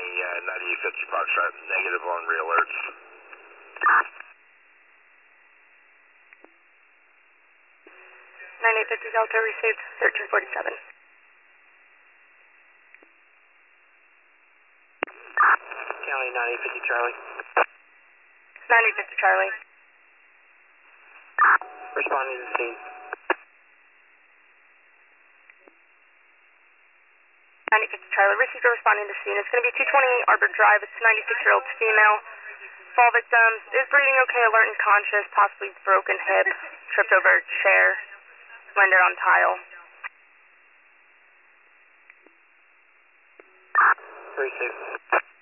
9850 Foxtrot, negative on re-alerts. 9850 Delta received 1347. County 9850 Charlie. 9850 Charlie. Responding to the scene. 9850 Charlie, received a responding to scene. It's going to be 228 Arbor Drive. It's a 96-year-old female. Fall victim is breathing okay, alert and conscious, possibly broken hip, tripped over a chair, landed on tile. Very safe.